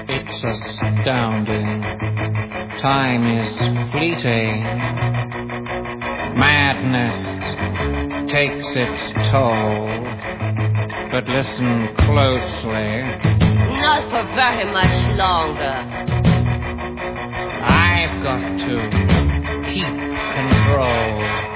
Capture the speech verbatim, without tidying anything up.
It's astounding. Time is fleeting. Madness takes its toll. But listen closely. Not for very much longer. I've got to keep control.